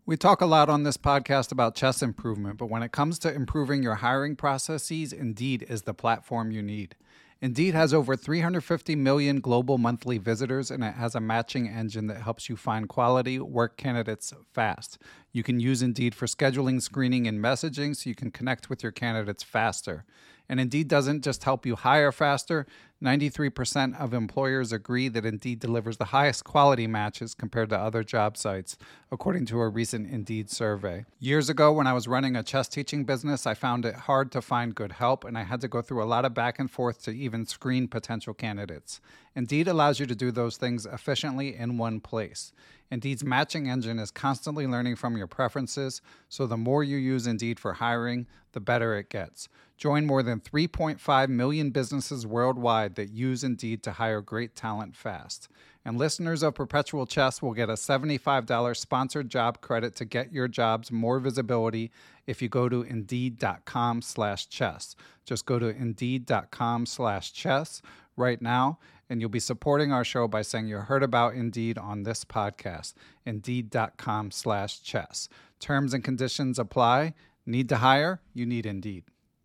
We talk a lot on this podcast about chess improvement, but when it comes to improving your hiring processes, Indeed is the platform you need. Indeed has over 350 million global monthly visitors, and it has a matching engine that helps you find quality work candidates fast. You can use Indeed for scheduling, screening, and messaging so you can connect with your candidates faster. And Indeed doesn't just help you hire faster. 93% of employers agree that Indeed delivers the highest quality matches compared to other job sites, according to a recent Indeed survey. Years ago, when I was running a chess teaching business, I found it hard to find good help, and I had to go through a lot of back and forth to even screen potential candidates. Indeed allows you to do those things efficiently in one place. Indeed's matching engine is constantly learning from your preferences, so the more you use Indeed for hiring, the better it gets. Join more than 3.5 million businesses worldwide that use Indeed to hire great talent fast. And listeners of Perpetual Chess will get a $75 sponsored job credit to get your jobs more visibility if you go to Indeed.com/chess. Just go to Indeed.com/chess right now, and you'll be supporting our show by saying you heard about Indeed on this podcast. Indeed.com/chess. Terms and conditions apply. Need to hire? You need Indeed.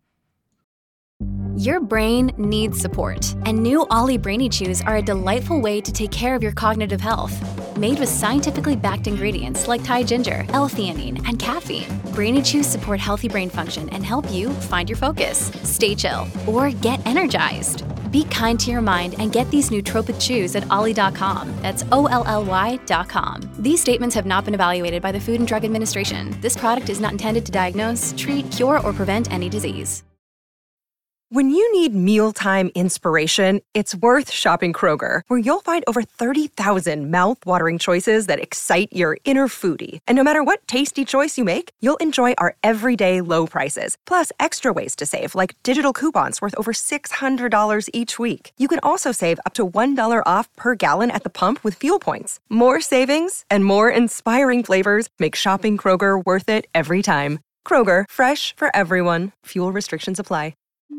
Your brain needs support, and new Ollie Brainy Chews are a delightful way to take care of your cognitive health. Made with scientifically backed ingredients like Thai ginger, L-theanine, and caffeine, Brainy Chews support healthy brain function and help you find your focus, stay chill, or get energized. Be kind to your mind and get these nootropic chews at ollie.com. That's OLLY.com. These statements have not been evaluated by the Food and Drug Administration. This product is not intended to diagnose, treat, cure, or prevent any disease. When you need mealtime inspiration, it's worth shopping Kroger, where you'll find over 30,000 mouth-watering choices that excite your inner foodie. And no matter what tasty choice you make, you'll enjoy our everyday low prices, plus extra ways to save, like digital coupons worth over $600 each week. You can also save up to $1 off per gallon at the pump with fuel points. More savings and more inspiring flavors make shopping Kroger worth it every time. Kroger, fresh for everyone. Fuel restrictions apply.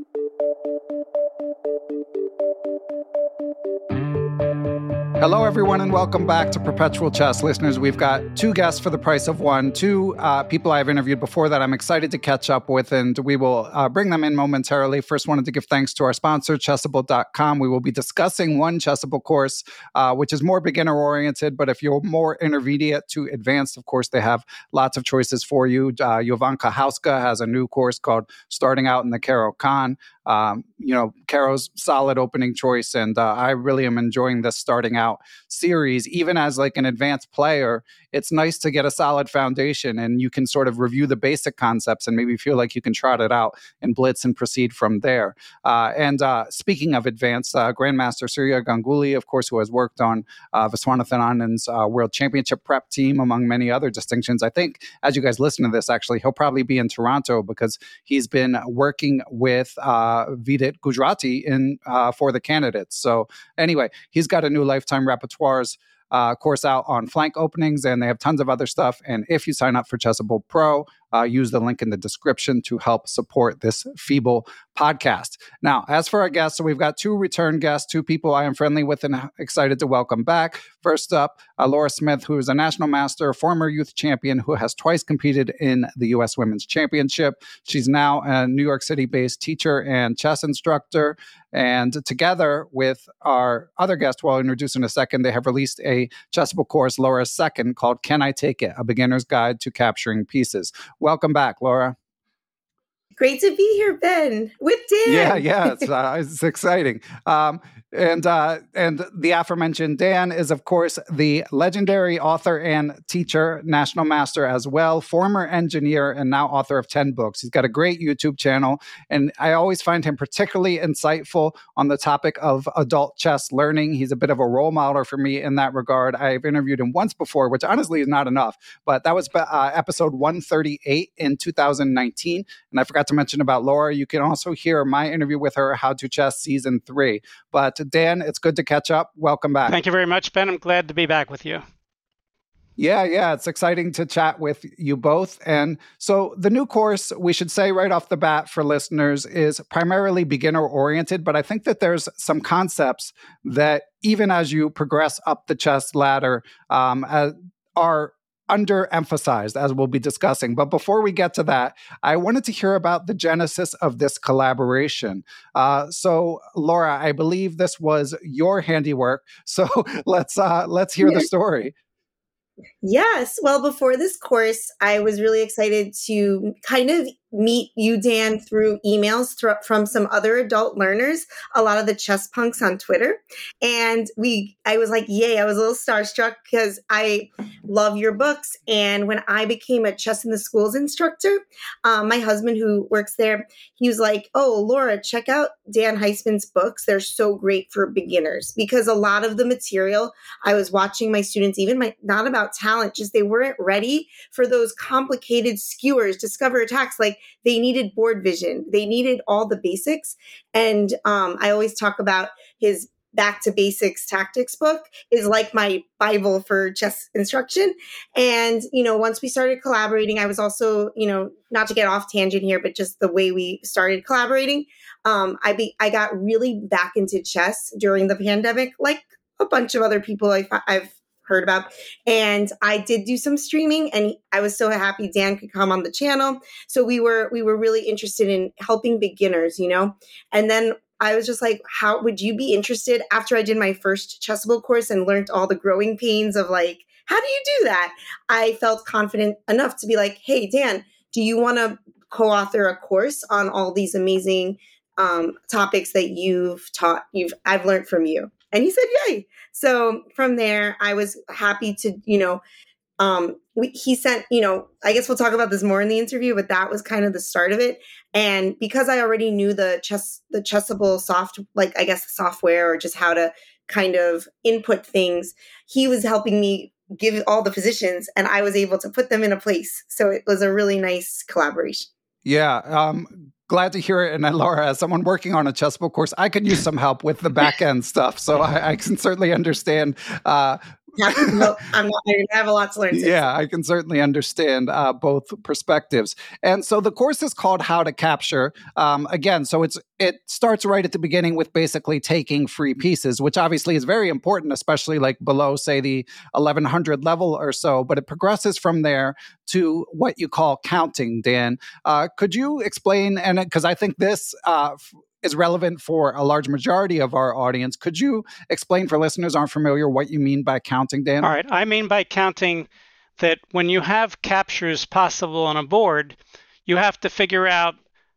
Hello, everyone, and welcome back to Perpetual Chess. Listeners, we've got two guests for the price of one, two people I've interviewed before that I'm excited to catch up with, and we will bring them in momentarily. First, wanted to give thanks to our sponsor, Chessable.com. We will be discussing one Chessable course, which is more beginner-oriented, but if you're more intermediate to advanced, of course, they have lots of choices for you. Jovanka Hauska has a new course called Starting Out in the Caro-Kann. Caro's solid opening choice, and I really am enjoying this starting out series. Even as like an advanced player, it's nice to get a solid foundation, and you can sort of review the basic concepts and maybe feel like you can trot it out and blitz and proceed from there. And speaking of advanced, Grandmaster Surya Ganguly, of course, who has worked on Viswanathan Anand's World Championship prep team, among many other distinctions. I think as you guys listen to this, actually, he'll probably be in Toronto because he's been working with Vidit Gujrati for the candidates. So anyway, he's got a new Lifetime Repertoires course out on flank openings, and they have tons of other stuff. And if you sign up for Chessable Pro, use the link in the description to help support this feeble podcast. Now, as for our guests, so we've got two return guests, two people I am friendly with and excited to welcome back. First up, Laura Smith, who is a national master, former youth champion who has twice competed in the U.S. Women's Championship. She's now a New York City-based teacher and chess instructor. And together with our other guest, who I'll introduce in a second, they have released a Chessable course, Laura's second, called Can I Take It? A Beginner's Guide to Capturing Pieces. Welcome back, Laura. Great to be here, Ben, with Dan. Yeah, it's exciting. And the aforementioned Dan is, of course, the legendary author and teacher, national master as well, former engineer, and now author of 10 books. He's got a great YouTube channel, and I always find him particularly insightful on the topic of adult chess learning. He's a bit of a role model for me in that regard. I've interviewed him once before, which honestly is not enough, but that was episode 138 in 2019, and I forgot to mention about Laura. You can also hear my interview with her, How to Chess Season 3. But Dan, it's good to catch up. Welcome back. Thank you very much, Ben. I'm glad to be back with you. Yeah, it's exciting to chat with you both. And so the new course, we should say right off the bat for listeners, is primarily beginner-oriented, but I think that there's some concepts that even as you progress up the chess ladder are underemphasized, as we'll be discussing. But before we get to that, I wanted to hear about the genesis of this collaboration. So, Laura, I believe this was your handiwork. So let's hear the story. Yes. Well, before this course, I was really excited to kind of meet you, Dan, through emails from some other adult learners, a lot of the chess punks on Twitter. And I was like, yay, I was a little starstruck because I love your books. And when I became a Chess in the Schools instructor, my husband who works there, he was like, oh, Laura, check out Dan Heisman's books. They're so great for beginners, because a lot of the material I was watching my students, not about talent, just they weren't ready for those complicated skewers, discover attacks. Like, they needed board vision. They needed all the basics. And I always talk about his Back to Basics Tactics book is like my Bible for chess instruction. And, once we started collaborating, I was also, not to get off tangent here, but just the way we started collaborating, I got really back into chess during the pandemic, like a bunch of other people I've heard about. And I did do some streaming, and I was so happy Dan could come on the channel. So we were really interested in helping beginners, and then I was just like, how would you be interested after I did my first Chessable course and learned all the growing pains of like, how do you do that? I felt confident enough to be like, hey, Dan, do you want to co-author a course on all these amazing topics that you've taught? I've learned from you. And he said, yay. So from there, I was happy to, he sent, I guess we'll talk about this more in the interview, but that was kind of the start of it. And because I already knew the Chessable software, or just how to kind of input things, he was helping me give all the positions, and I was able to put them in a place. So it was a really nice collaboration. Yeah. Glad to hear it. And Laura, as someone working on a Chessable course, I could use some help with the back end stuff. So I can certainly understand. I have a lot to learn. Yeah, I can certainly understand both perspectives. And so the course is called How to Capture. Again, so it starts right at the beginning with basically taking free pieces, which obviously is very important, especially like below, say, the 1100 level or so. But it progresses from there to what you call counting, Dan. Could you explain, and because I think this is relevant for a large majority of our audience, could you explain for listeners who aren't familiar what you mean by counting, Dan? All right. I mean by counting that when you have captures possible on a board, you have to figure out,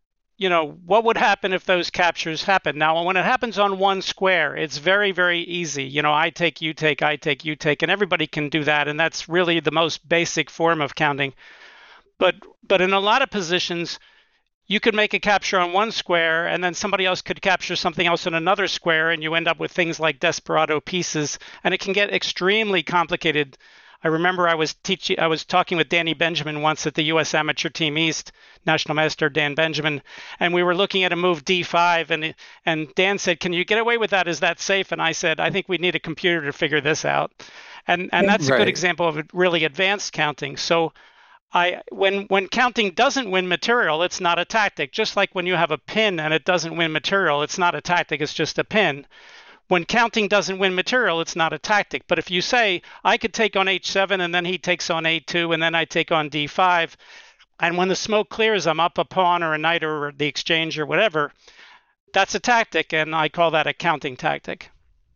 what would happen if those captures happen. Now, when it happens on one square, it's very, very easy. I take, you take, I take, you take, and everybody can do that. And that's really the most basic form of counting. But in a lot of positions, you could make a capture on one square, and then somebody else could capture something else on another square, and you end up with things like desperado pieces, and it can get extremely complicated. I remember I was talking with Danny Benjamin once at the U.S. Amateur Team East, National Master Dan Benjamin, and we were looking at a move D5, and Dan said, "Can you get away with that? Is that safe?" And I said, "I think we need a computer to figure this out," and that's a good example of really advanced counting. So when counting doesn't win material, it's not a tactic. Just like when you have a pin and it doesn't win material, it's not a tactic, it's just a pin. When counting doesn't win material, it's not a tactic. But if you say, I could take on H7 and then he takes on A2 and then I take on D5, and when the smoke clears, I'm up a pawn or a knight or the exchange or whatever, that's a tactic, and I call that a counting tactic.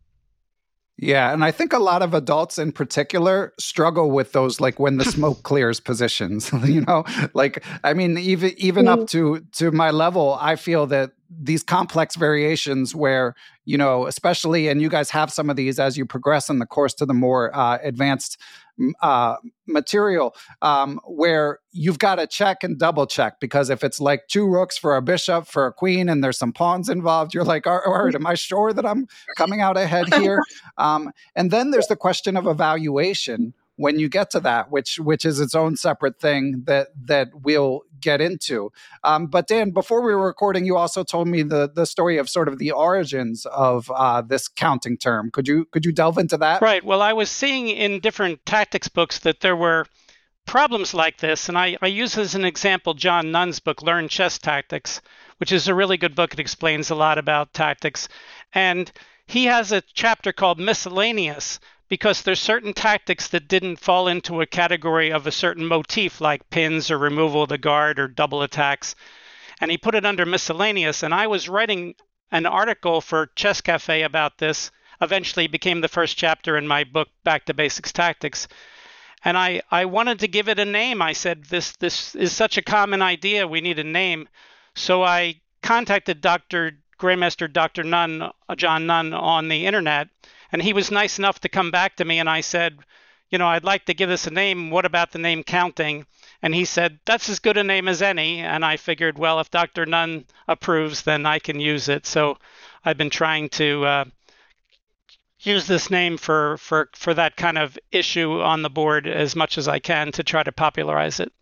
Yeah, and I think a lot of adults in particular struggle with those, like when the smoke clears positions, like, I mean, even up to my level, I feel that these complex variations where, especially, and you guys have some of these as you progress in the course to the more advanced material, where you've got to check and double check, because if it's like two rooks for a bishop for a queen and there's some pawns involved, you're like, all right, am I sure that I'm coming out ahead here? And then there's the question of evaluation when you get to that, which is its own separate thing that we'll get into. But Dan, before we were recording, you also told me the story of sort of the origins of this counting term. Could you delve into that? Right. Well, I was seeing in different tactics books that there were problems like this, and I use as an example John Nunn's book, Learn Chess Tactics, which is a really good book. It explains a lot about tactics. And he has a chapter called Miscellaneous, because there's certain tactics that didn't fall into a category of a certain motif, like pins or removal of the guard or double attacks. And he put it under miscellaneous. And I was writing an article for Chess Cafe about this, eventually became the first chapter in my book, Back to Basics Tactics. And I wanted to give it a name. I said, this is such a common idea, we need a name. So I contacted Grandmaster Dr. Nunn, John Nunn, on the internet, and he was nice enough to come back to me, and I said, I'd like to give this a name. What about the name Counting? And he said, that's as good a name as any. And I figured, well, if Dr. Nunn approves, then I can use it. So I've been trying to use this name for that kind of issue on the board as much as I can to try to popularize it.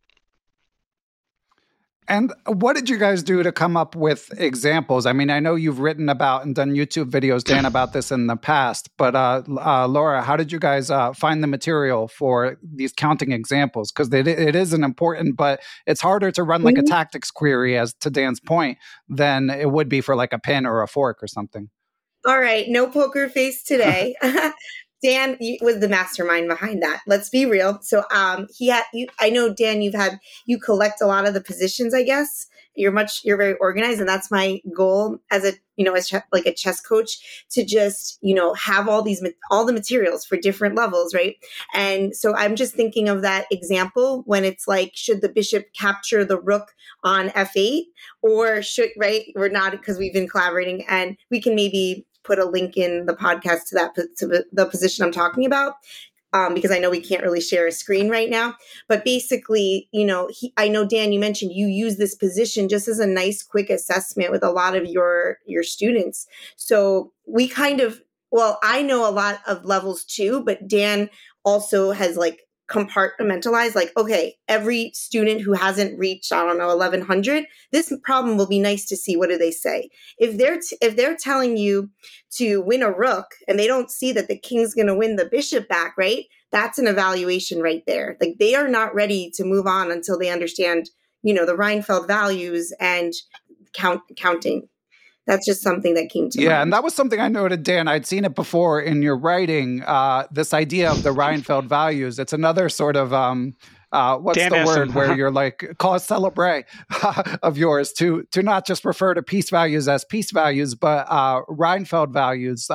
And what did you guys do to come up with examples? I mean, I know you've written about and done YouTube videos, Dan, about this in the past, but Laura, how did you guys find the material for these counting examples? Because it is an important, but it's harder to run like a tactics query, as to Dan's point, than it would be for like a pin or a fork or something. All right, no poker face today. Dan was the mastermind behind that. Let's be real. So I know, Dan, you collect a lot of the positions, I guess. You're very organized, and that's my goal as a chess coach, to just, have all the materials for different levels, right? And so I'm just thinking of that example when it's like, should the bishop capture the rook on f8, or we're not, because we've been collaborating, and we can maybe put a link in the podcast to the position I'm talking about, because I know we can't really share a screen right now. But basically, I know, Dan, you mentioned you use this position just as a nice, quick assessment with a lot of your students. So we I know a lot of levels too, but Dan also has compartmentalized, okay, every student who hasn't reached, 1100, this problem will be nice to see. What do they say? If they're telling you to win a rook and they don't see that the king's going to win the bishop back, right? That's an evaluation right there. Like, they are not ready to move on until they understand, the Reinfeld values and counting. That's just something that came to mind. Yeah, and that was something I noted, Dan. I'd seen it before in your writing, this idea of the Reinfeld values. It's another sort of, what's Dan the word, where you're like, cause celebre of yours, to not just refer to peace values as peace values, but Reinfeld values.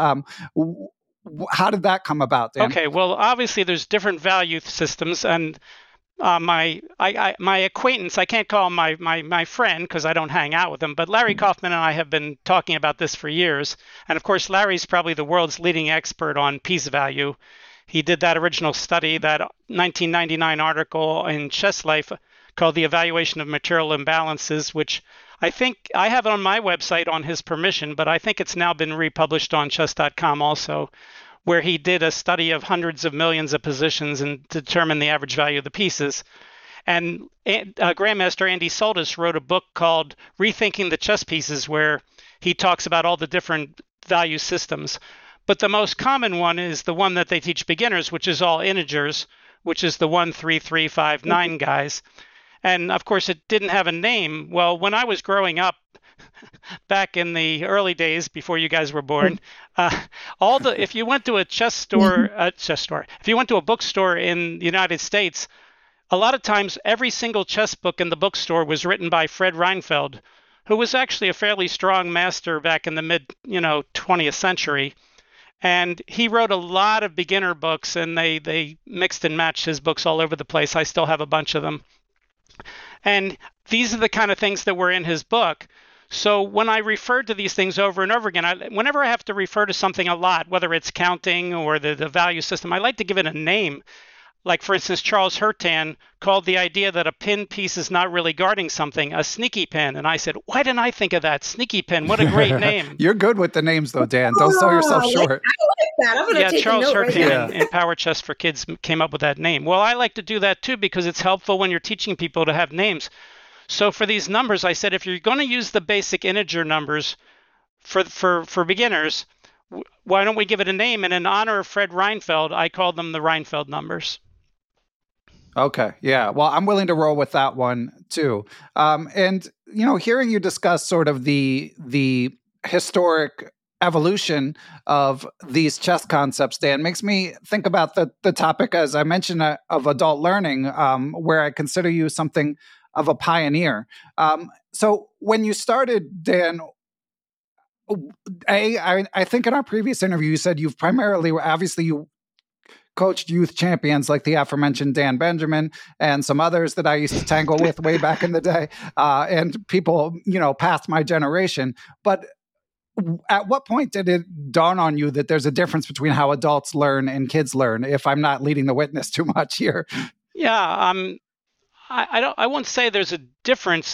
How did that come about, Dan? Okay, well, obviously there's different value systems, and my acquaintance, I can't call him my friend because I don't hang out with him, but Larry Kaufman and I have been talking about this for years. And of course, Larry's probably the world's leading expert on peace value. He did that original study, that 1999 article in Chess Life called The Evaluation of Material Imbalances, which I think I have on my website on his permission, but I think it's now been republished on chess.com also, where he did a study of hundreds of millions of positions and determined the average value of the pieces. And Grandmaster Andy Soltis wrote a book called Rethinking the Chess Pieces, where he talks about all the different value systems. But the most common one is the one that they teach beginners, which is all integers, which is the 1, 3, 3, 5, 9 guys. And of course, it didn't have a name. Well, when I was growing up, back in the early days before you guys were born, if you went to a if you went to a bookstore in the United States, a lot of times every single chess book in the bookstore was written by Fred Reinfeld, who was actually a fairly strong master back in the mid 20th century. And he wrote a lot of beginner books, and they mixed and matched his books all over the place. I still have a bunch of them. And these are the kind of things that were in his book. So when I refer to these things over and over again, whenever I have to refer to something a lot, whether it's counting or the value system, I like to give it a name. Like, for instance, Charles Hurtan called the idea that a pin piece is not really guarding something a sneaky pin. And I said, why didn't I think of that? Sneaky pin. What a great name. You're good with the names, though, Dan. Don't sell yourself short. I like that. I'm going to take Charles a note Hurtan in Power Chess for Kids came up with that name. Well, I like to do that, too, because it's helpful when you're teaching people to have names. So for these numbers, I said, if you're going to use the basic integer numbers for beginners, why don't we give it a name? And in honor of Fred Reinfeld, I called them the Reinfeld numbers. Okay. Yeah. Well, I'm willing to roll with that one too. And, hearing you discuss sort of the historic evolution of these chess concepts, Dan, makes me think about the topic, as I mentioned, of adult learning, where I consider you something of a pioneer. So when you started, Dan, I think in our previous interview, you said you've primarily, obviously you coached youth champions like the aforementioned Dan Benjamin and some others that I used to tangle with way back in the day, and people, past my generation. But at what point did it dawn on you that there's a difference between how adults learn and kids learn, if I'm not leading the witness too much here? Yeah, I won't say there's a difference.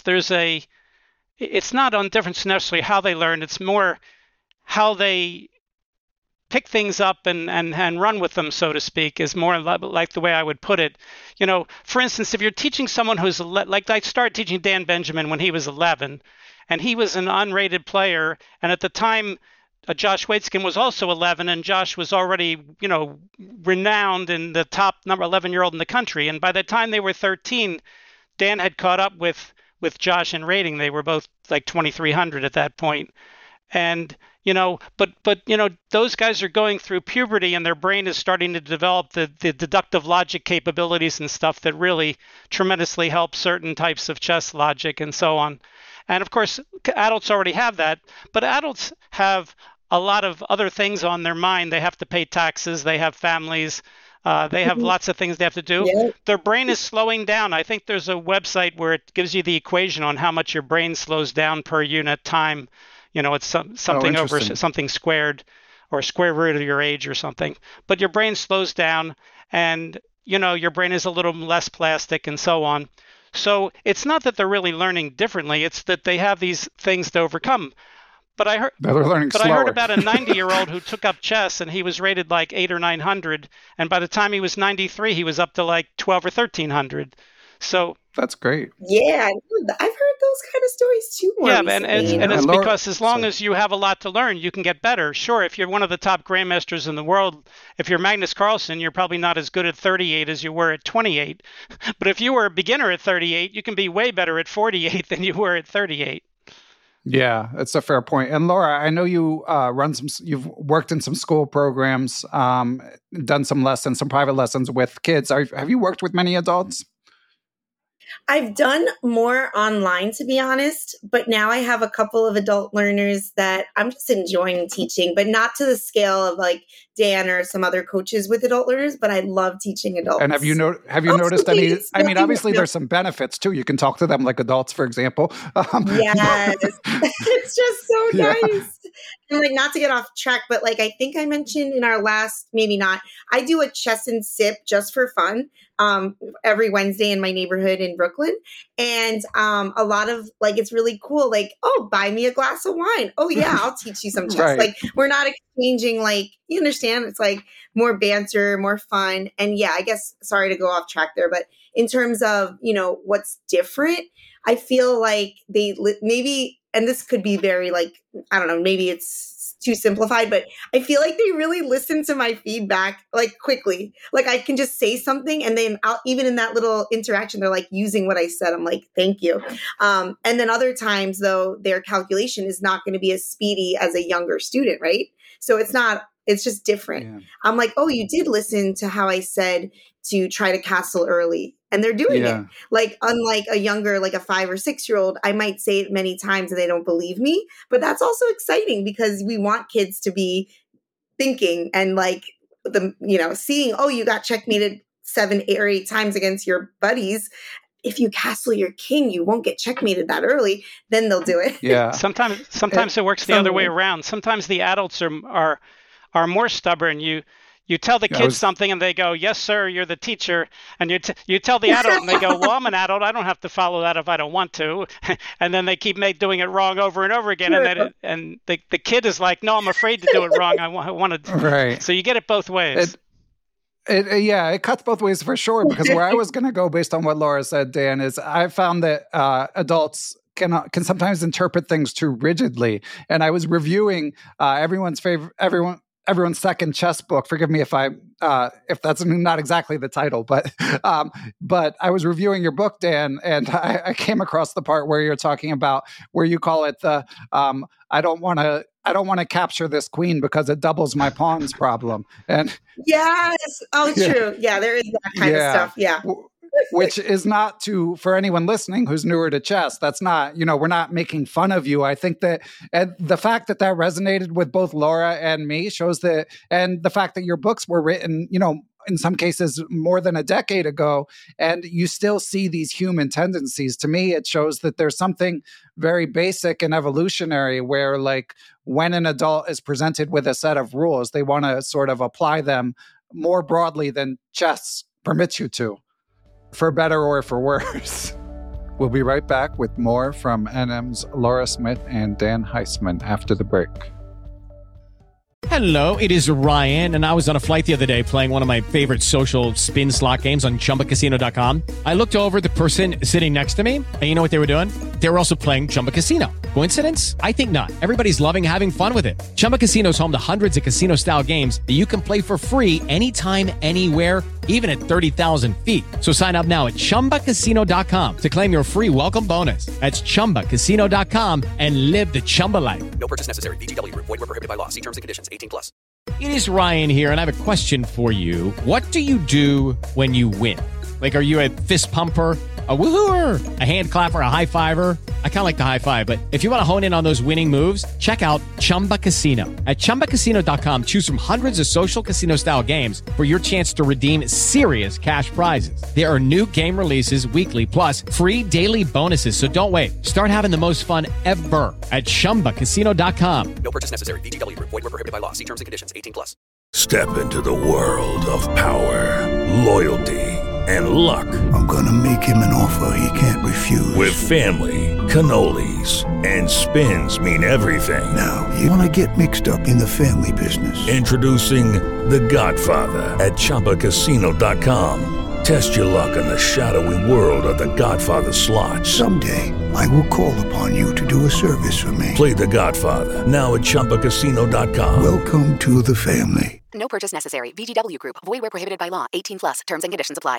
It's not on difference necessarily how they learn. It's more how they pick things up and run with them, so to speak, is more like the way I would put it. For instance, if you're teaching someone who's like, I started teaching Dan Benjamin when he was 11, and he was an unrated player. And at the time, Josh Waitzkin was also 11, and Josh was already, renowned in the top number 11-year-old in the country. And by the time they were 13, Dan had caught up with Josh in rating. They were both like 2,300 at that point. And, but those guys are going through puberty, and their brain is starting to develop the deductive logic capabilities and stuff that really tremendously help certain types of chess logic and so on. And of course, adults already have that, but adults have a lot of other things on their mind. They have to pay taxes, they have families, they have lots of things they have to do. Yeah. Their brain is slowing down. I think there's a website where it gives you the equation on how much your brain slows down per unit time. It's something over something squared, or square root of your age or something. But your brain slows down, and your brain is a little less plastic and so on. So it's not that they're really learning differently. It's that they have these things to overcome. But I heard about a 90-year-old who took up chess, and he was rated like 800 or 900. And by the time he was 93, he was up to like 12 or 1300. So that's great. Yeah, I've heard those kind of stories too. And it's because as long as you have a lot to learn, you can get better. Sure, if you're one of the top grandmasters in the world, if you're Magnus Carlsen, you're probably not as good at 38 as you were at 28. But if you were a beginner at 38, you can be way better at 48 than you were at 38. Yeah, that's a fair point. And Laura, I know you you've worked in some school programs, done some private lessons with kids. Have you worked with many adults? I've done more online, to be honest, but now I have a couple of adult learners that I'm just enjoying teaching, but not to the scale of like Dan or some other coaches with adult learners, but I love teaching adults. And have you noticed any, I mean, obviously there's some benefits too. You can talk to them like adults, for example. Yes, it's just so nice. And like, not to get off track, but like, I think I mentioned in our last, maybe not, I do a chess and sip just for fun every Wednesday in my neighborhood in Brooklyn. And a lot of like, it's really cool. Like, oh, buy me a glass of wine. Oh yeah, I'll teach you some chess. Right. Like, we're not exchanging, like, you understand? It's like more banter, more fun. And yeah, I guess, sorry to go off track there, but in terms of, what's different, I feel like they maybe, and this could be very like, I don't know, maybe it's too simplified, but I feel like they really listen to my feedback like quickly. Like I can just say something, and then even in that little interaction, they're like using what I said. I'm like, thank you. And then other times though, their calculation is not going to be as speedy as a younger student, right? So it's just different. Yeah. I'm like, oh, you did listen to how I said to try to castle early. And they're doing it. Like, unlike a younger, like a 5 or 6 year old, I might say it many times and they don't believe me. But that's also exciting because we want kids to be thinking and like seeing, oh, you got checkmated 7 or 8 times against your buddies. If you castle your king, you won't get checkmated that early. Then they'll do it. Yeah. Sometimes it works the other way around. Sometimes the adults are more stubborn. You tell the kids something and they go, yes, sir, you're the teacher. And you tell the adult and they go, well, I'm an adult. I don't have to follow that if I don't want to. And then they keep doing it wrong over and over again. And the kid is like, no, I'm afraid to do it wrong. I want to. Right. So you get it both ways. It cuts both ways for sure. Because where I was going to go based on what Laura said, Dan, is I found that adults can sometimes interpret things too rigidly. And I was reviewing everyone's everyone's second chess book. Forgive me if that's not exactly the title, but I was reviewing your book, Dan, and I came across the part where you're talking about where you call it the I don't want to capture this queen because it doubles my pawns problem. And yes, true. Yeah, there is that kind of stuff. Yeah. Which is not for anyone listening who's newer to chess, that's not, we're not making fun of you. I think that the fact that resonated with both Laura and me shows that, and the fact that your books were written, in some cases more than a decade ago, and you still see these human tendencies. To me, it shows that there's something very basic and evolutionary where, like, when an adult is presented with a set of rules, they want to sort of apply them more broadly than chess permits you to. For better or for worse. We'll be right back with more from NM's Laura Smith and Dan Heisman after the break. Hello, it is Ryan, and I was on a flight the other day playing one of my favorite social spin slot games on ChumbaCasino.com. I looked over at the person sitting next to me, and you know what they were doing? They were also playing Chumba Casino. Coincidence? I think not. Everybody's loving having fun with it. Chumba Casino is home to hundreds of casino-style games that you can play for free anytime, anywhere, even at 30,000 feet. So sign up now at ChumbaCasino.com to claim your free welcome bonus. That's ChumbaCasino.com and live the Chumba life. No purchase necessary. VGW. Void where prohibited by law. See terms and conditions. 18+. It is Ryan here, and I have a question for you. What do you do when you win? Like, are you a fist pumper, a woohooer, a hand clapper, a high fiver? I kind of like the high five, but if you want to hone in on those winning moves, check out Chumba Casino. At ChumbaCasino.com, choose from hundreds of social casino-style games for your chance to redeem serious cash prizes. There are new game releases weekly, plus free daily bonuses, so don't wait. Start having the most fun ever at ChumbaCasino.com. No purchase necessary. VGW. Void where prohibited by law. See terms and conditions. 18+. Step into the world of power, loyalty, and luck. I'm gonna make him an offer he can't refuse. With family, cannolis, and spins mean everything. Now, you wanna get mixed up in the family business. Introducing The Godfather at ChumbaCasino.com. Test your luck in the shadowy world of The Godfather slot. Someday, I will call upon you to do a service for me. Play The Godfather, now at ChumbaCasino.com. Welcome to the family. No purchase necessary. VGW Group. Void where prohibited by law. 18+. Terms and conditions apply.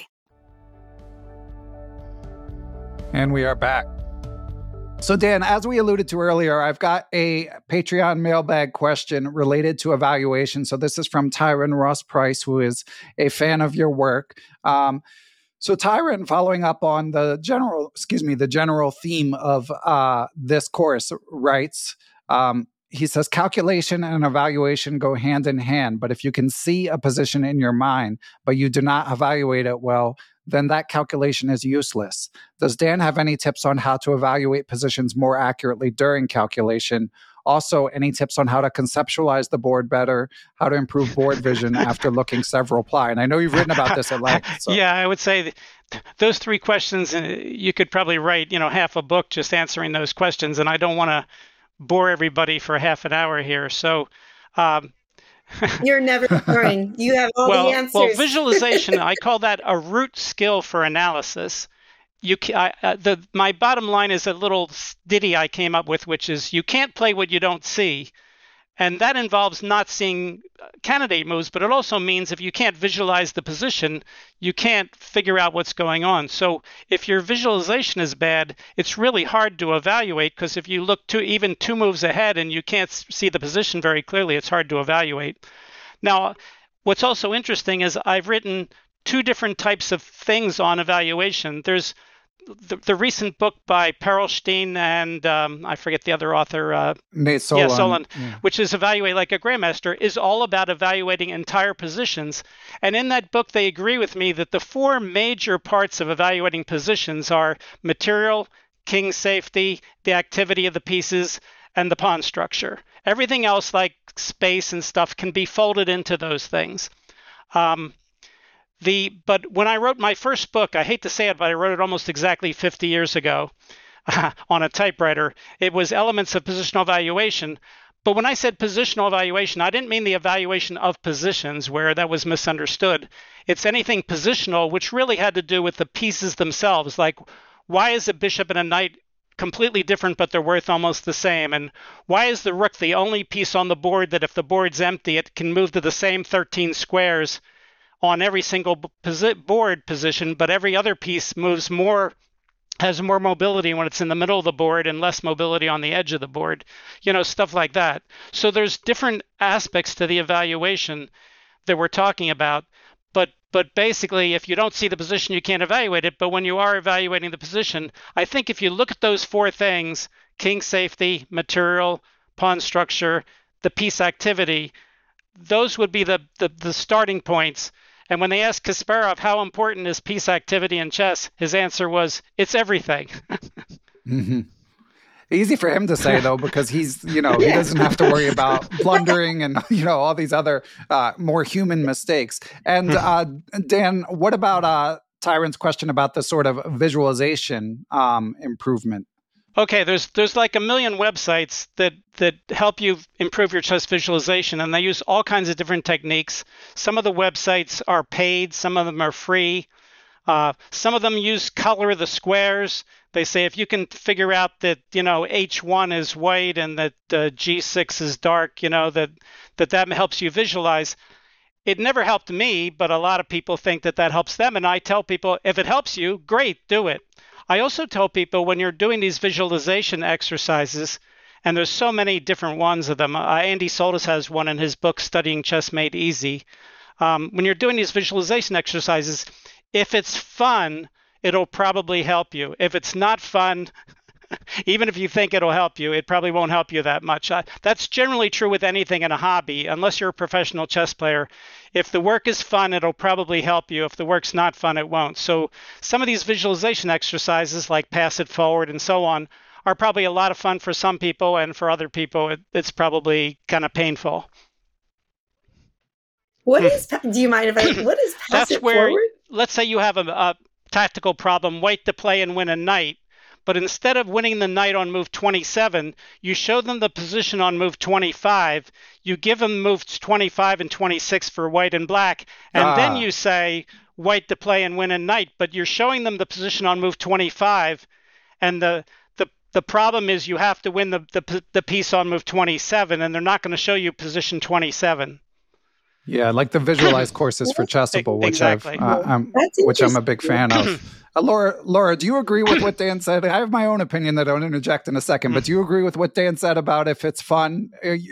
And we are back. So, Dan, as we alluded to earlier, I've got a Patreon mailbag question related to evaluation. So this is from Tyron Ross Price, who is a fan of your work. So Tyron, following up on the general theme of this course, writes, he says, calculation and evaluation go hand in hand, but if you can see a position in your mind, but you do not evaluate it well, then that calculation is useless. Does Dan have any tips on how to evaluate positions more accurately during calculation? Also, any tips on how to conceptualize the board better, how to improve board vision after looking several ply? And I know you've written about this at length. So. Yeah, I would say those three questions, you could probably write, half a book just answering those questions. And I don't want to bore everybody for half an hour here. So you're never boring. You have all the answers. Well, visualization, I call that a root skill for analysis. My bottom line is a little ditty I came up with, which is you can't play what you don't see. And that involves not seeing candidate moves, but it also means if you can't visualize the position, you can't figure out what's going on. So if your visualization is bad, it's really hard to evaluate, because if you look even two moves ahead and you can't see the position very clearly, it's hard to evaluate. Now, what's also interesting is I've written two different types of things on evaluation. There's the recent book by Perelstein and I forget the other author. Nate Solon. Yeah, Solon, which is Evaluate Like a Grandmaster, is all about evaluating entire positions. And in that book, they agree with me that the four major parts of evaluating positions are material, king safety, the activity of the pieces, and the pawn structure. Everything else, like space and stuff, can be folded into those things. But when I wrote my first book, I hate to say it, but I wrote it almost exactly 50 years ago on a typewriter. It was Elements of Positional Evaluation. But when I said positional evaluation, I didn't mean the evaluation of positions, where that was misunderstood. It's anything positional, which really had to do with the pieces themselves. Like, why is a bishop and a knight completely different, but they're worth almost the same? And why is the rook the only piece on the board that if the board's empty, it can move to the same 13 squares on every single board position, but every other piece has more mobility when it's in the middle of the board and less mobility on the edge of the board, stuff like that. So there's different aspects to the evaluation that we're talking about. But basically, if you don't see the position, you can't evaluate it. But when you are evaluating the position, I think if you look at those four things, king safety, material, pawn structure, the piece activity, those would be the starting points. And when they asked Kasparov how important is piece activity in chess, his answer was, it's everything. Mm-hmm. Easy for him to say, though, because he's, he doesn't have to worry about blundering and, all these other more human mistakes. And Dan, what about Tyrant's question about the sort of visualization improvement? Okay, there's like a million websites that help you improve your chess visualization, and they use all kinds of different techniques. Some of the websites are paid, some of them are free. Some of them use color of the squares. They say if you can figure out that, H1 is white and that G6 is dark, that helps you visualize. It never helped me, but a lot of people think that helps them. And I tell people, if it helps you, great, do it. I also tell people when you're doing these visualization exercises, and there's so many different ones of them. Andy Soltis has one in his book, Studying Chess Made Easy. When you're doing these visualization exercises, if it's fun, it'll probably help you. If it's not fun, even if you think it'll help you, it probably won't help you that much. That's generally true with anything in a hobby, unless you're a professional chess player. If the work is fun, it'll probably help you. If the work's not fun, it won't. So some of these visualization exercises, like pass it forward and so on, are probably a lot of fun for some people, and for other people, it's probably kind of painful. Do you mind if what is pass it forward? Let's say you have a tactical problem, white to play and win a knight, but instead of winning the knight on move 27, you show them the position on move 25, you give them moves 25 and 26 for white and black, and then you say white to play and win a knight, but you're showing them the position on move 25, and the problem is you have to win the piece on move 27, and they're not going to show you position 27. Yeah, like the visualized courses for Chessable, which exactly. which I'm a big fan of. Laura, do you agree with what Dan said? I have my own opinion that I'll interject in a second, but do you agree with what Dan said about if it's fun?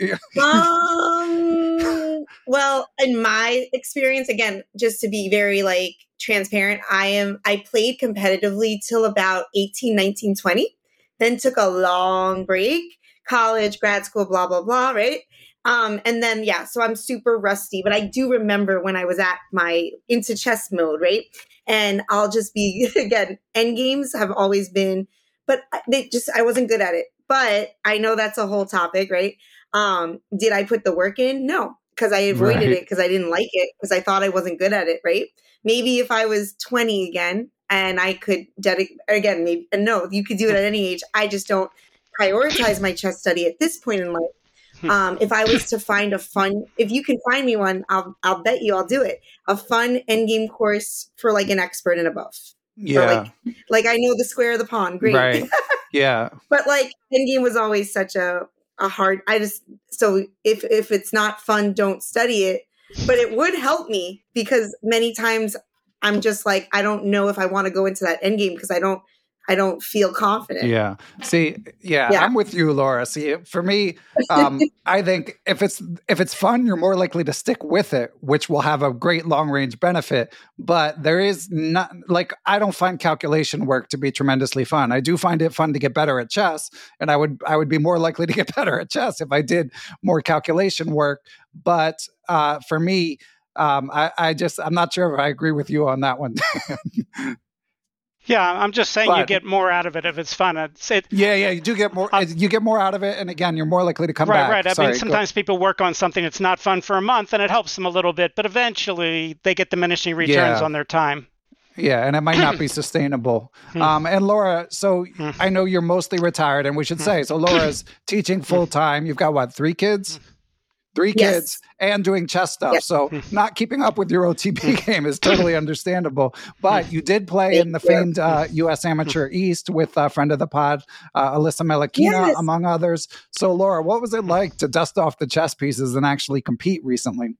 Well, in my experience, again, just to be very transparent, I played competitively till about 18, 19, 20, then took a long break, college, grad school, blah, blah, blah, right? And then, so I'm super rusty, but I do remember when I was at my into chess mode, right? And I'll just be, again, end games have always been, but I wasn't good at it. But I know that's a whole topic, right? Did I put the work in? No, because I avoided it because I didn't like it, because I thought I wasn't good at it, right? Maybe if I was 20 again and I could maybe, and no, you could do it at any age. I just don't prioritize my chess study at this point in life. If I was to find if you can find me one, I'll bet you I'll do it. A fun endgame course for an expert and above. Yeah. Or I know the square of the pawn. Great. Right. Yeah. But endgame was always such a hard, so if it's not fun, don't study it. But it would help me, because many times I'm just I don't know if I want to go into that endgame because I don't feel confident. Yeah. See, I'm with you, Laura. See, for me, I think if it's fun, you're more likely to stick with it, which will have a great long range benefit. But there is not I don't find calculation work to be tremendously fun. I do find it fun to get better at chess, and I would be more likely to get better at chess if I did more calculation work. But for me, I'm not sure if I agree with you on that one. Yeah, I'm just saying you get more out of it if it's fun. You do get more. You get more out of it, and again, you're more likely to come back. Right. I mean, sometimes people work on something that's not fun for a month, and it helps them a little bit, but eventually they get diminishing returns on their time. Yeah, and it might not be sustainable. And Laura, so I know you're mostly retired, and we should say, so Laura's teaching full time. You've got 3 kids? 3 Yes. kids and doing chess stuff. Yes. So not keeping up with your OTP game is totally understandable. But you did play in the famed U.S. Amateur East with a friend of the pod, Alyssa Melakina, Yes. among others. So Laura, what was it like to dust off the chess pieces and actually compete recently?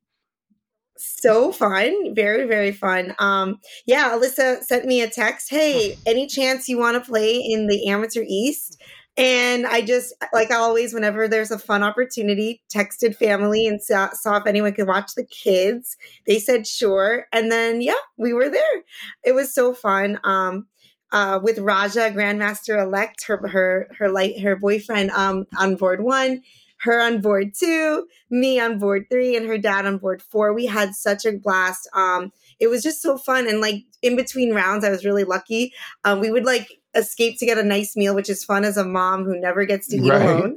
So fun. Very, very fun. Yeah, Alyssa sent me a text. Hey, any chance you want to play in the Amateur East? And I just, like always, whenever there's a fun opportunity, texted family and saw if anyone could watch the kids. They said sure. And then, yeah, we were there. It was so fun. With Raja, Grandmaster Elect, her boyfriend on board 1, her on board 2, me on board 3, and her dad on board 4. We had such a blast. It was just so fun. And like in between rounds, I was really lucky. We would like escape to get a nice meal, which is fun as a mom who never gets to eat alone.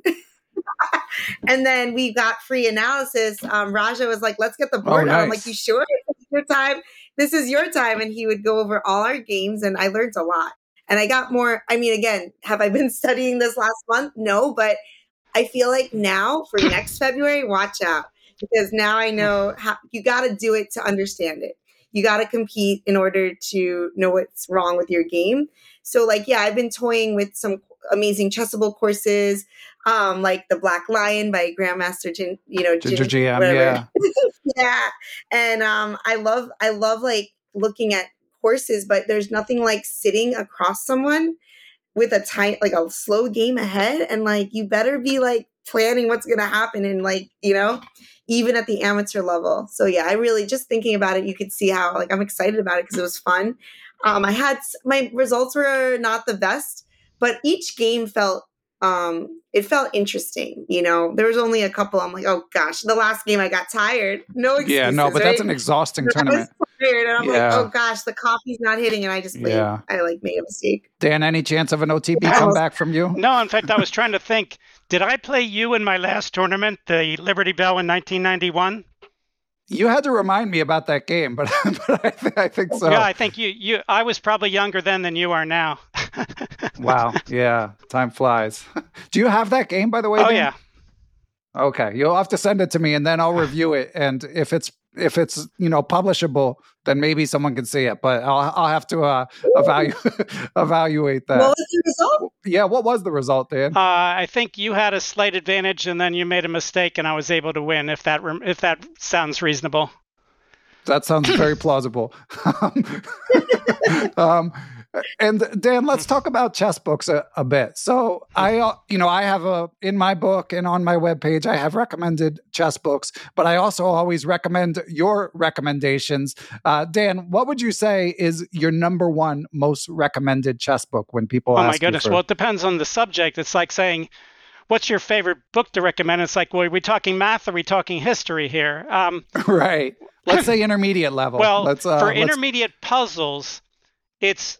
And then we got free analysis. Raja was like, let's get the board out. I'm like, you sure? This is your time. This is your time. And he would go over all our games, and I learned a lot. And I got more. I mean, again, have I been studying this last month? No, but I feel like now for next February, watch out, because now I know how you got to do it to understand it. You got to compete in order to know what's wrong with your game. So like, yeah, I've been toying with some amazing Chessable courses, like the Black Lion by Grandmaster Ginger GM, yeah. Yeah. And I love like looking at courses, but there's nothing like sitting across someone with a tight, like a slow game ahead. And like, you better be like planning what's going to happen. And like, even at the amateur level. So yeah, I really just thinking about it, you could see how like I'm excited about it because it was fun. My results were not the best, but each game felt interesting. There was only a couple. I'm like, oh gosh, the last game I got tired. No excuses. Yeah, no, but that's an exhausting tournament. And I'm like, oh gosh, the coffee's not hitting, and I just played. Yeah. I like made a mistake. Dan, any chance of an OTP comeback from you? No, in fact, I was trying to think. Did I play you in my last tournament, the Liberty Bell in 1991? You had to remind me about that game, but I think so. Yeah, I think I was probably younger then than you are now. Wow. Yeah. Time flies. Do you have that game, by the way? Oh, Dan? Yeah. Okay. You'll have to send it to me and then I'll review it. And if it's publishable, then maybe someone can see it, but I'll have to evaluate that. What was the result? Yeah. What was the result, Dan? I think you had a slight advantage and then you made a mistake and I was able to win, if that sounds reasonable. That sounds very plausible. And Dan, let's talk about chess books a bit. So I have in my book and on my webpage, I have recommended chess books, but I also always recommend your recommendations. Dan, what would you say is your number one most recommended chess book when people ask you? Oh my goodness. Well, it depends on the subject. It's like saying, what's your favorite book to recommend? It's like, well, are we talking math or are we talking history here? Right. Let's say intermediate level. Well, for intermediate puzzles, it's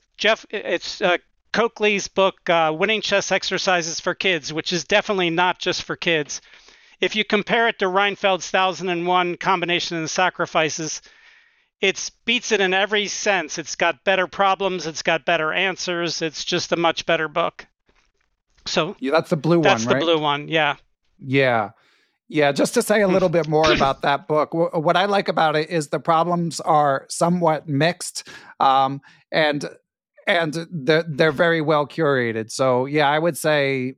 Coakley's book, Winning Chess Exercises for Kids, which is definitely not just for kids. If you compare it to Reinfeld's 1001 Combination and Sacrifices, it beats it in every sense. It's got better problems. It's got better answers. It's just a much better book. So yeah, that's the blue one, right? That's the blue one, yeah. Yeah. Yeah, just to say a little bit more about that book, what I like about it is the problems are somewhat mixed, and they're very well curated. So yeah, I would say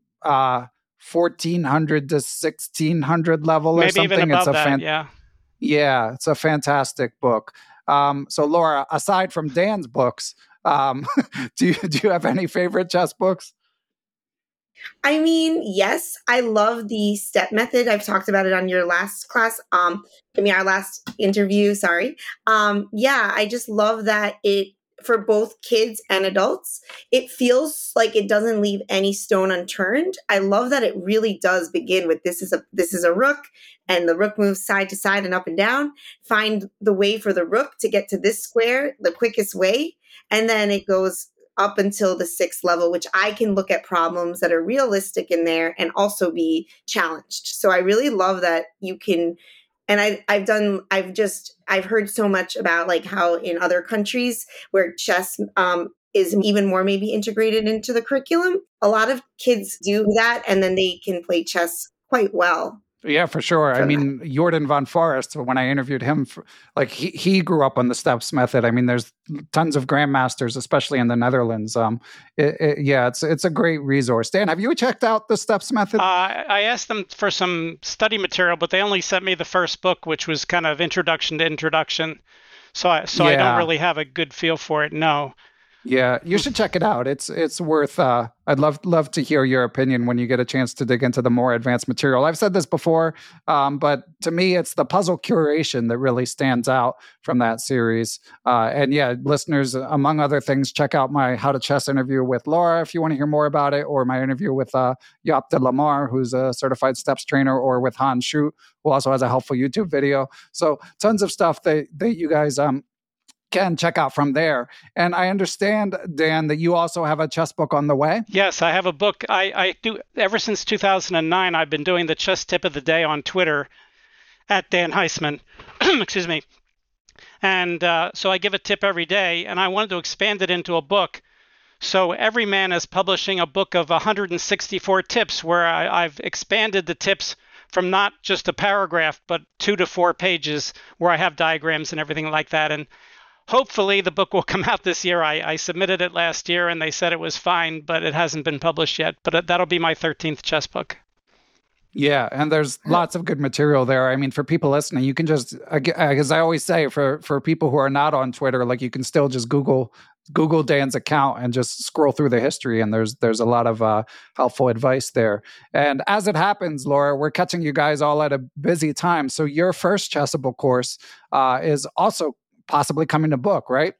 1400 to 1600 level or maybe something. Even above that, yeah. Yeah, it's a fantastic book. So Laura, aside from Dan's books, do you have any favorite chess books? I mean, yes, I love the step method. I've talked about it on your last class. Our last interview, sorry. Yeah, I just love that for both kids and adults, it feels like it doesn't leave any stone unturned. I love that it really does begin with this is a rook and the rook moves side to side and up and down. Find the way for the rook to get to this square the quickest way. And then it goes up until the 6th level, which I can look at problems that are realistic in there and also be challenged. So I really love that you can, and I've heard so much about like how in other countries where chess is even more maybe integrated into the curriculum, a lot of kids do that and then they can play chess quite well. Yeah, for sure. I from mean, Jordan von Forest, when I interviewed him, he grew up on the steps method. I mean, there's tons of grandmasters, especially in the Netherlands. It's a great resource. Dan, have you checked out the steps method? I asked them for some study material, but they only sent me the first book, which was kind of introduction to introduction. So I don't really have a good feel for it. No. Yeah, you should check it out. It's worth. I'd love to hear your opinion when you get a chance to dig into the more advanced material. I've said this before, but to me, it's the puzzle curation that really stands out from that series. And yeah, listeners, among other things, check out my How to Chess interview with Laura if you want to hear more about it, or my interview with Jaap de Lamar, who's a certified steps trainer, or with Hans Schut, who also has a helpful YouTube video. So tons of stuff that you guys can check out from there. And I understand, Dan, that you also have a chess book on the way. Yes, I have a book. I do, ever since 2009, I've been doing the chess tip of the day on Twitter at Dan Heisman. Excuse me. And so I give a tip every day, and I wanted to expand it into a book. So Everyman is publishing a book of 164 tips where I've expanded the tips from not just a paragraph, but 2 to 4 pages where I have diagrams and everything like that. And hopefully the book will come out this year. I submitted it last year and they said it was fine, but it hasn't been published yet. But that'll be my 13th chess book. Yeah, and there's lots of good material there. I mean, for people listening, you can just, as I always say, for people who are not on Twitter, like you can still just Google Dan's account and just scroll through the history, and there's a lot of helpful advice there. And as it happens, Laura, we're catching you guys all at a busy time. So your first Chessable course is also possibly coming to book, right?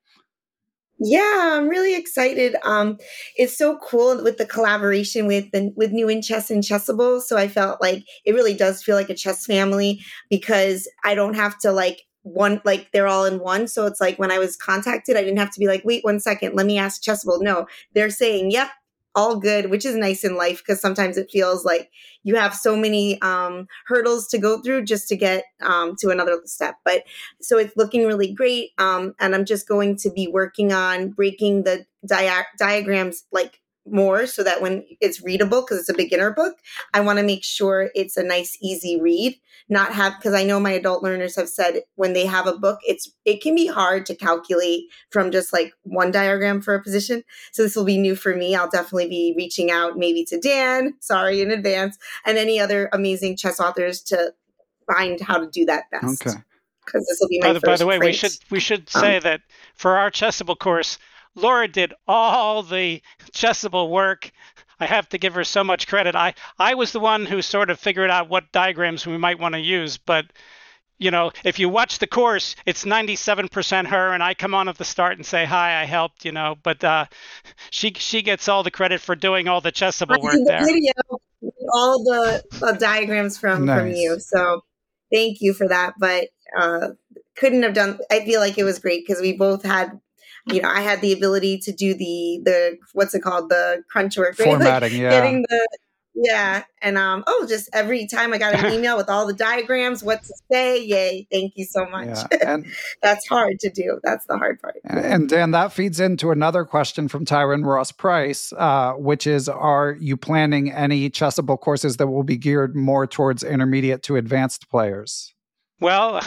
Yeah, I'm really excited. It's so cool with the collaboration with New in Chess and Chessable. So I felt like it really does feel like a chess family because I don't have to they're all in one. So it's like when I was contacted, I didn't have to be like, wait 1 second, let me ask Chessable. No, they're saying, yep, all good, which is nice in life because sometimes it feels like you have so many hurdles to go through just to get to another step. But so it's looking really great. And I'm just going to be working on breaking the diagrams more so that when it's readable, because it's a beginner book, I want to make sure it's a nice, easy read. Because I know my adult learners have said when they have a book, it can be hard to calculate from just one diagram for a position. So this will be new for me. I'll definitely be reaching out maybe to Dan, sorry in advance, and any other amazing chess authors to find how to do that best. Okay. Because this will be my first. By the way, we should say that for our Chessable course, Laura did all the Chessable work. I have to give her so much credit. I was the one who sort of figured out what diagrams we might want to use. But, if you watch the course, it's 97% her, and I come on at the start and say, hi, I helped, But she gets all the credit for doing all the Chessable work there. Video, all the diagrams from you. So thank you for that. But couldn't have done, I feel like it was great because we both had I had the ability to do the what's it called? The crunch work. Right? Formatting, Getting and just every time I got an email with all the diagrams, what to say, yay, thank you so much. Yeah. And that's hard to do. That's the hard part. And Dan, that feeds into another question from Tyron Ross Price, which is, are you planning any Chessable courses that will be geared more towards intermediate to advanced players? Well,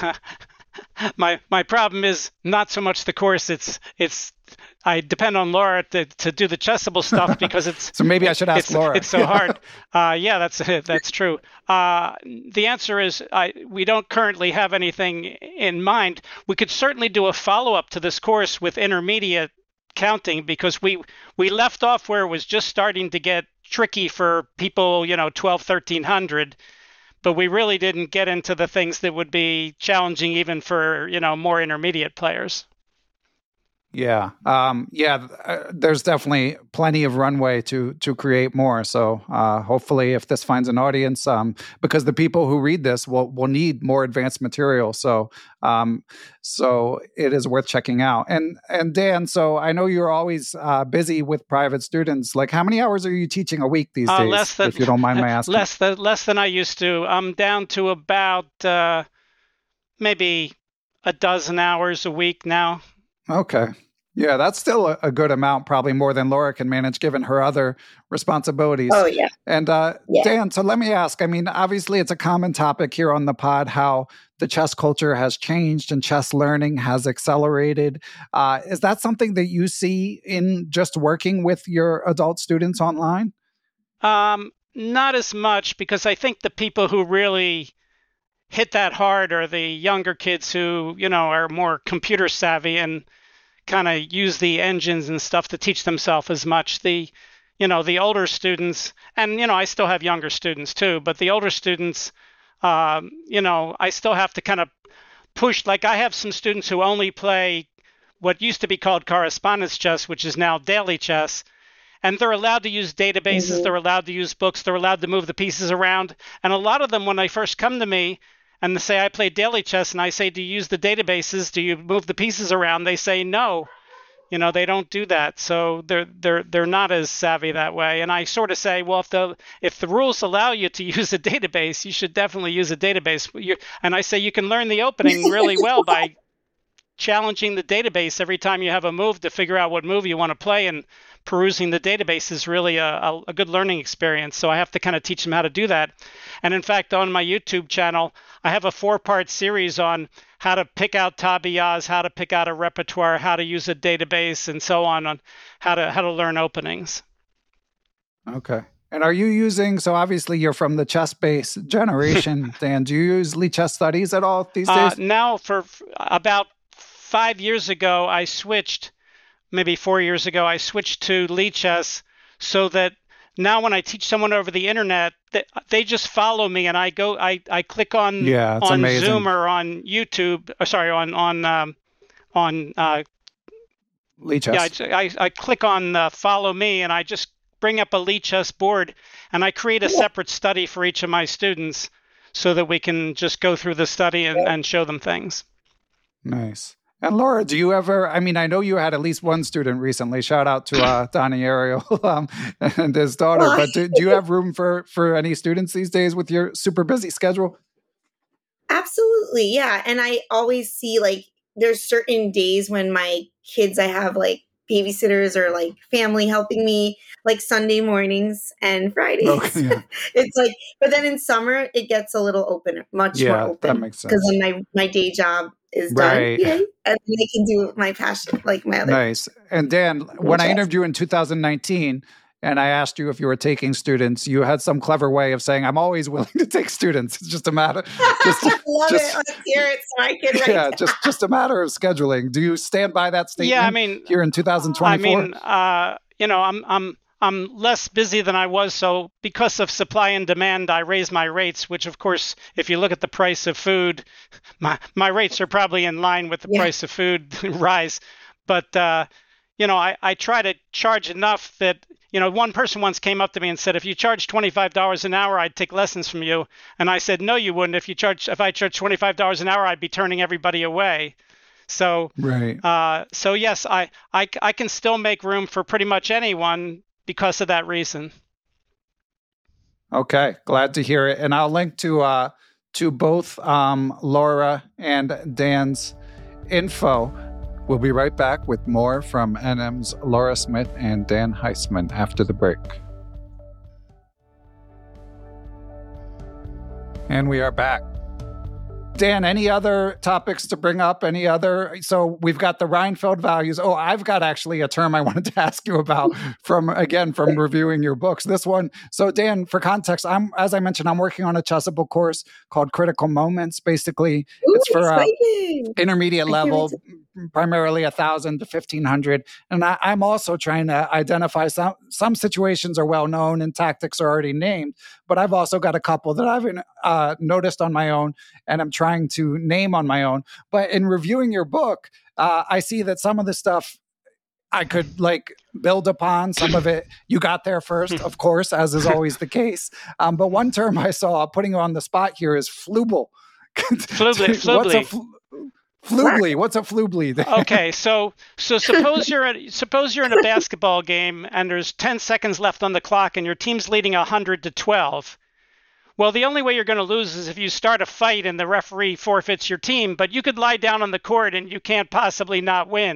my problem is not so much the course. It's I depend on Laura to do the Chessable stuff because it's so maybe I should ask Laura. It's so hard. Yeah, that's true. The answer is we don't currently have anything in mind. We could certainly do a follow-up to this course with intermediate counting because we left off where it was just starting to get tricky for people, 1300. But we really didn't get into the things that would be challenging even for, more intermediate players. Yeah. There's definitely plenty of runway to create more. So hopefully if this finds an audience, because the people who read this will need more advanced material. So it is worth checking out. And Dan, so I know you're always busy with private students. Like how many hours are you teaching a week these days, if you don't mind my asking? Less than I used to. I'm down to about maybe a dozen hours a week now. Okay. Yeah, that's still a good amount, probably more than Laura can manage given her other responsibilities. Oh, yeah. And Dan, so let me ask, I mean, obviously it's a common topic here on the pod, how the chess culture has changed and chess learning has accelerated. Is that something that you see in just working with your adult students online? Not as much, because I think the people who really hit that hard are the younger kids who, are more computer savvy and kind of use the engines and stuff to teach themselves as much. The older students, and, I still have younger students too, but the older students, I still have to kind of push. Like, I have some students who only play what used to be called correspondence chess, which is now daily chess. And they're allowed to use databases. Mm-hmm. They're allowed to use books. They're allowed to move the pieces around. And a lot of them, when they first come to me and they say, I play daily chess, and I say, do you use the databases? Do you move the pieces around? They say no. They don't do that. So they're not as savvy that way. And I sort of say, well, if the rules allow you to use a database, you should definitely use a database. And I say you can learn the opening really well by challenging the database every time you have a move to figure out what move you want to play, and perusing the database is really a good learning experience. So I have to kind of teach them how to do that. And in fact, on my YouTube channel, I have a 4-part series on how to pick out tabayas, how to pick out a repertoire, how to use a database, and so on how to learn openings. Okay. And are you using, so obviously you're from the chess-based generation, Dan, do you use Lichess Studies at all these days? Now, for about 5 years ago, maybe 4 years ago, I switched to Lichess, so that now when I teach someone over the internet, they just follow me, and I click on Zoom or on YouTube, on Lichess. Yeah, I click on follow me, and I just bring up a Lichess board, and I create a separate study for each of my students so that we can just go through the study and show them things. Nice. And Laura, do you ever, I mean, I know you had at least one student recently, shout out to Donnie Ariel and his daughter, but do you have room for any students these days with your super busy schedule? Absolutely, yeah. And I always see, like, there's certain days when my kids, I have like babysitters or like family helping me, like Sunday mornings and Fridays. Okay, yeah. It's like, but then in summer, it gets a little open, much more open. That makes sense. Because then my day job is done, and then I can do my passion, like my other. Nice. And Dan, when I interviewed you in 2019, and I asked you if you were taking students, you had some clever way of saying, "I'm always willing to take students. It's just a matter." Love it. Let's hear it, so I can write down. just a matter of scheduling. Do you stand by that statement? Yeah, I mean, here in 2024. I mean, I'm less busy than I was, so because of supply and demand, I raise my rates, which of course, if you look at the price of food, my rates are probably in line with the price of food rise. But, I try to charge enough that, one person once came up to me and said, if you charge $25 an hour, I'd take lessons from you. And I said, no, you wouldn't. If I charge $25 an hour, I'd be turning everybody away. So, right. So yes, I can still make room for pretty much anyone because of that reason. Okay, glad to hear it. And I'll link to both Laura and Dan's info. We'll be right back with more from NM's Laura Smith and Dan Heisman after the break. And we are back. Dan, any other topics to bring up? So we've got the Reinfeld values. Oh, I've got actually a term I wanted to ask you about from reviewing your books. This one. So Dan, for context, as I mentioned, I'm working on a Chessable course called Critical Moments. Basically, it's for intermediate level, primarily 1,000 to 1,500. And I'm also trying to identify some situations are well known and tactics are already named, but I've also got a couple that I've noticed on my own and I'm trying to name on my own. But in reviewing your book, I see that some of the stuff I could build upon. Some of it you got there first, of course, as is always the case. But one term I saw, putting you on the spot here, is flooble. Flubly. What's a flubly? Okay, so suppose you're in a basketball game and there's 10 seconds left on the clock and your team's leading 100-12. Well, the only way you're going to lose is if you start a fight and the referee forfeits your team, but you could lie down on the court and you can't possibly not win.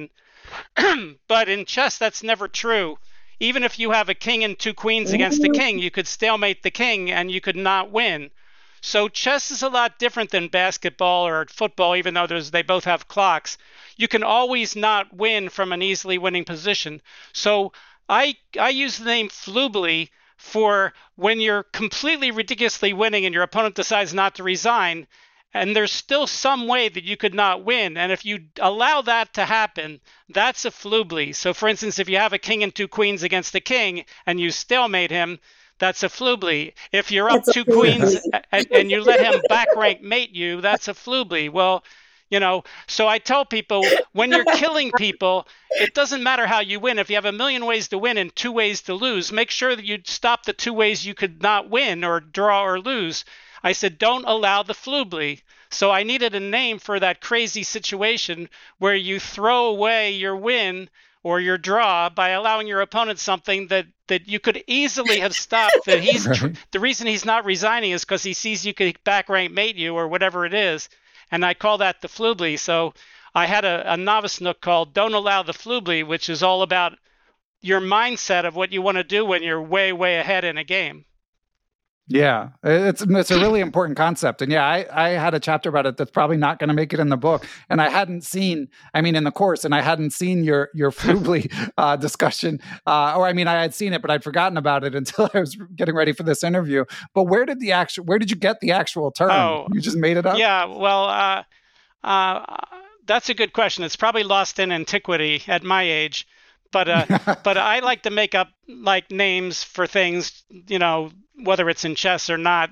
But in chess, that's never true. Even if you have a king and two queens against the king, you could stalemate the king and you could not win. So chess is a lot different than basketball or football, even though they both have clocks. You can always not win from an easily winning position. So I use the name Flubly for when you're completely ridiculously winning and your opponent decides not to resign, and there's still some way that you could not win. And if you allow that to happen, that's a Flubly. So for instance, if you have a king and two queens against the king and you stalemate him, that's a Flubly. If you're up two queens and you let him back rank mate you, that's a Flubly. Well, so I tell people, when you're killing people, it doesn't matter how you win. If you have a million ways to win and 2 ways to lose, make sure that you stop the 2 ways you could not win or draw or lose. I said, don't allow the Flubly. So I needed a name for that crazy situation where you throw away your win or your draw by allowing your opponent something that you could easily have stopped. That the reason he's not resigning is because he sees you could back rank mate you or whatever it is. And I call that the Flubly. So I had a novice nook called Don't Allow the Flubly, which is all about your mindset of what you want to do when you're way, way ahead in a game. Yeah, it's a really important concept. And yeah, I had a chapter about it that's probably not going to make it in the book. And I hadn't seen, in the course, and I hadn't seen your Flubly discussion. I had seen it, but I'd forgotten about it until I was getting ready for this interview. But where did you get the actual term? Oh, you just made it up? Yeah, well, that's a good question. It's probably lost in antiquity at my age. But I like to make up like names for things, whether it's in chess or not,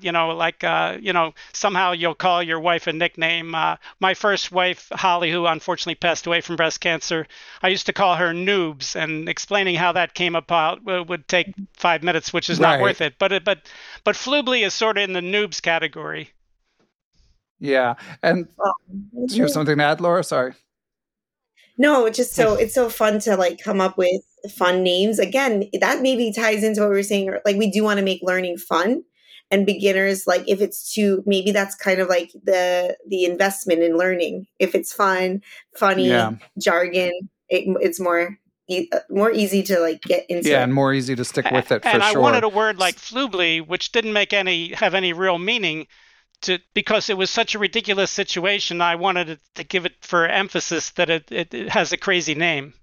somehow you'll call your wife a nickname. My first wife, Holly, who unfortunately passed away from breast cancer, I used to call her Noobs, and explaining how that came about would take 5 minutes, which is not worth it. But Flubly is sort of in the Noobs category. Yeah. And do you have something to add, Laura? Sorry. No, it's so fun to come up with fun names. Again, that maybe ties into what we were saying. Like, we do want to make learning fun, and beginners, if it's maybe that's kind of like the investment in learning. If it's fun, funny, jargon, it's more easy to get into. Yeah, and more easy to stick with it. And I wanted a word like Flubly, which didn't have any real meaning. Because it was such a ridiculous situation, I wanted to give it for emphasis that it has a crazy name.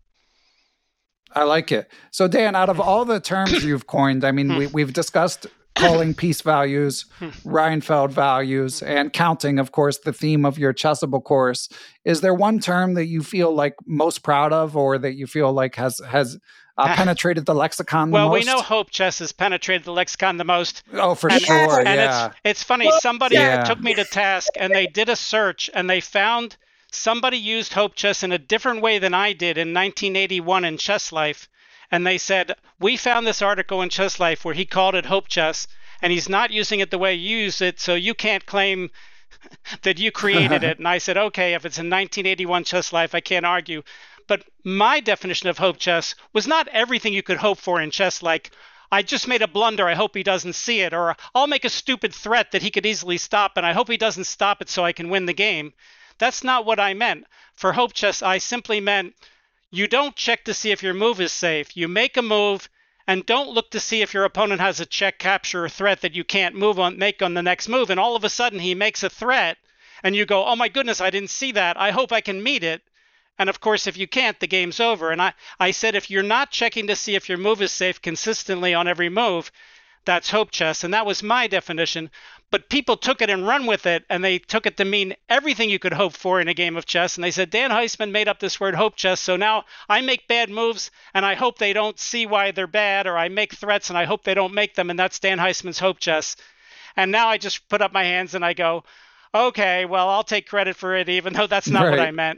I like it. So, Dan, out of all the terms you've coined, we've discussed calling piece values, Reinfeld values, and counting, of course, the theme of your Chessable course. Is there one term that you feel most proud of, or that you feel has penetrated the lexicon the most? Well, we know Hope Chess has penetrated the lexicon the most. Oh, for sure, And it's funny, somebody took me to task, and they did a search, and they found somebody used Hope Chess in a different way than I did in 1981 in Chess Life. And they said, we found this article in Chess Life where he called it Hope Chess, and he's not using it the way you use it, so you can't claim that you created it. And I said, okay, if it's in 1981 Chess Life, I can't argue. But my definition of Hope Chess was not everything you could hope for in chess, like, I just made a blunder, I hope he doesn't see it, or I'll make a stupid threat that he could easily stop, and I hope he doesn't stop it so I can win the game. That's not what I meant. For Hope Chess, I simply meant you don't check to see if your move is safe. You make a move, and don't look to see if your opponent has a check, capture, or threat that you can't make on the next move, and all of a sudden he makes a threat, and you go, oh my goodness, I didn't see that, I hope I can meet it. And of course, if you can't, the game's over. And I said, if you're not checking to see if your move is safe consistently on every move, that's Hope Chess. And that was my definition. But people took it and run with it, and they took it to mean everything you could hope for in a game of chess. And they said, Dan Heisman made up this word Hope Chess, so now I make bad moves, and I hope they don't see why they're bad, or I make threats, and I hope they don't make them, and that's Dan Heisman's Hope Chess. And now I just put up my hands, and I go, okay, well, I'll take credit for it, even though that's not what I meant.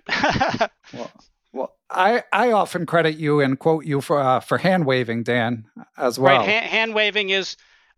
Well, I often credit you and quote you for hand waving, Dan, as well. Right, hand waving is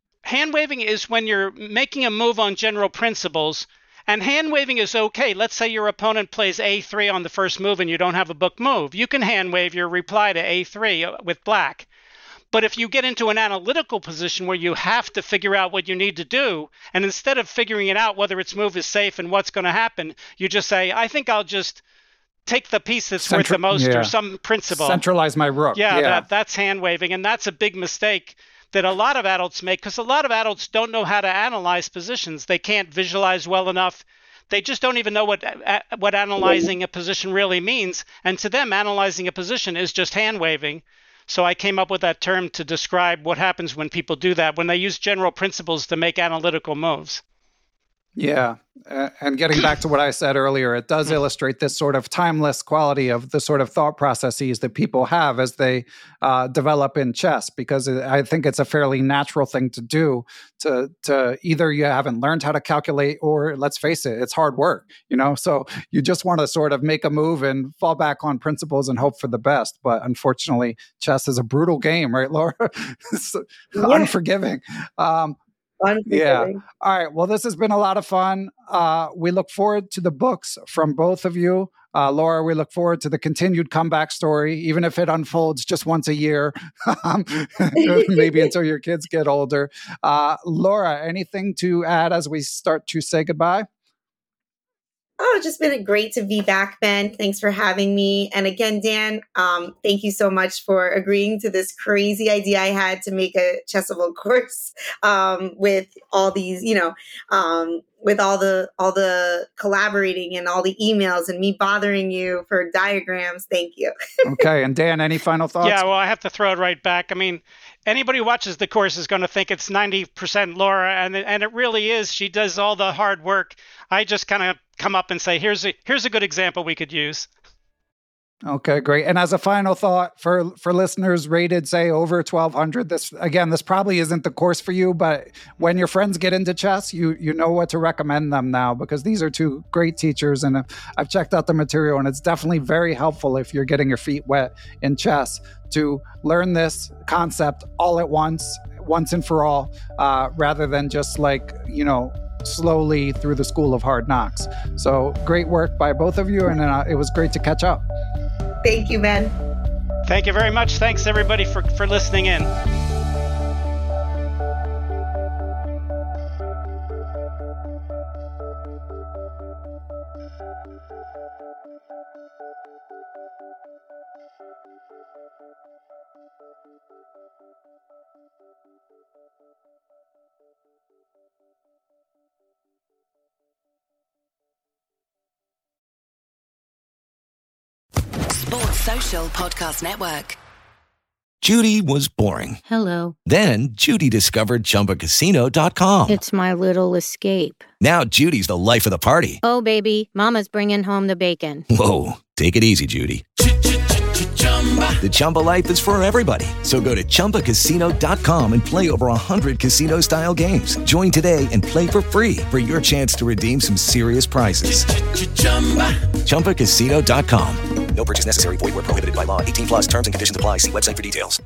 when you're making a move on general principles, and hand waving is okay. Let's say your opponent plays A3 on the first move and you don't have a book move. You can hand wave your reply to A3 with black. But if you get into an analytical position where you have to figure out what you need to do, and instead of figuring it out whether its move is safe and what's going to happen, you just say, I think I'll just take the piece that's worth the most or some principle. Centralize my rook. Yeah. That's hand waving. And that's a big mistake that a lot of adults make, because a lot of adults don't know how to analyze positions. They can't visualize well enough. They just don't even know what analyzing a position really means. And to them, analyzing a position is just hand waving. So I came up with that term to describe what happens when people do that, when they use general principles to make analytical moves. Yeah. And getting back to what I said earlier, it does illustrate this sort of timeless quality of the sort of thought processes that people have as they develop in chess, because I think it's a fairly natural thing to do to either you haven't learned how to calculate, or let's face it, it's hard work, so you just want to sort of make a move and fall back on principles and hope for the best. But unfortunately, chess is a brutal game, right, Laura? Unforgiving. Yeah. All right. Well, this has been a lot of fun. We look forward to the books from both of you. Laura, we look forward to the continued comeback story, even if it unfolds just once a year, maybe until your kids get older. Laura, anything to add as we start to say goodbye? Oh, it's just been great to be back, Ben. Thanks for having me. And again, Dan, thank you so much for agreeing to this crazy idea I had to make a Chessable course with all these, with all the collaborating and all the emails and me bothering you for diagrams. Thank you. Okay. And Dan, any final thoughts? Yeah, well, I have to throw it right back. I mean, anybody who watches the course is going to think it's 90% Laura, and it really is. She does all the hard work. I just kind of come up and say, here's a good example we could use. Okay, great. And as a final thought for listeners rated, say, over 1,200, this probably isn't the course for you, but when your friends get into chess, you know what to recommend them now, because these are two great teachers, and I've checked out the material, and it's definitely very helpful if you're getting your feet wet in chess to learn this concept all at once and for all, rather than just slowly through the school of hard knocks. So great work by both of you, and it was great to catch up. Thank you, Ben. Thank you very much. Thanks, everybody, for listening in. Sports Social Podcast Network. Judy was boring. Hello. Then Judy discovered ChumbaCasino.com. It's my little escape. Now Judy's the life of the party. Oh, baby, mama's bringing home the bacon. Whoa, take it easy, Judy. The Chumba life is for everybody. So go to ChumbaCasino.com and play over 100 casino-style games. Join today and play for free for your chance to redeem some serious prizes. ChumbaCasino.com. No purchase necessary. Void where prohibited by law. 18+ terms and conditions apply. See website for details.